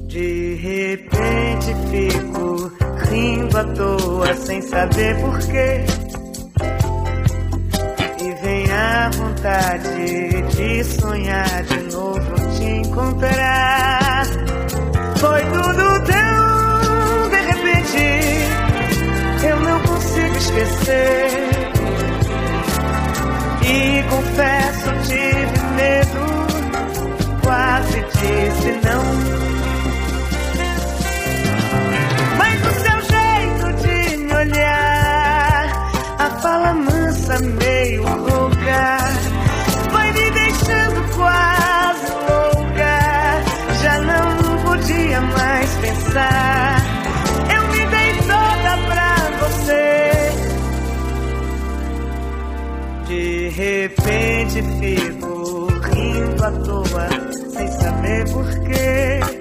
De repente fico rindo à toa sem saber porquê. E vem a vontade de sonhar de novo te encontrar. Foi tudo tão de repente, eu não consigo esquecer. E confesso, tive medo, quase disse não. Mas o seu jeito de me olhar, a fala mansa meio rouca, foi me deixando quase louca. Já não podia mais pensar, eu me dei toda pra você. De repente fico rindo à toa sem saber porquê.